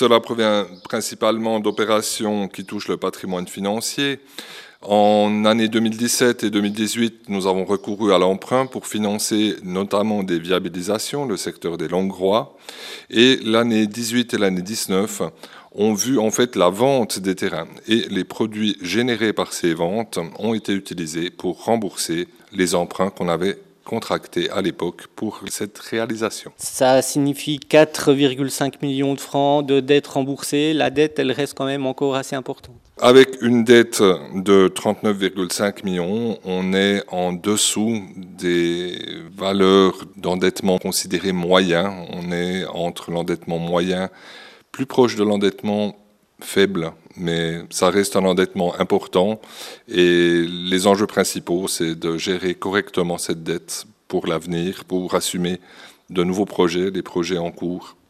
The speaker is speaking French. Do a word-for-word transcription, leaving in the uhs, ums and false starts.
cela provient principalement d'opérations qui touchent le patrimoine financier. En année deux mille dix-sept et deux mille dix-huit, nous avons recouru à l'emprunt pour financer notamment des viabilisations, le secteur des Longrois. Et l'année dix-huit et l'année dix-neuf ont vu en fait la vente des terrains. Et les produits générés par ces ventes ont été utilisés pour rembourser les emprunts qu'on avait contractés à l'époque pour cette réalisation. Ça signifie quatre virgule cinq millions de francs de dettes remboursées. La dette, elle reste quand même encore assez importante. Avec une dette de trente-neuf virgule cinq millions, on est en dessous des valeurs d'endettement considérées moyen. On est entre l'endettement moyen, plus proche de l'endettement faible, mais ça reste un endettement important. Et les enjeux principaux, c'est de gérer correctement cette dette pour l'avenir, pour assumer de nouveaux projets, des projets en cours.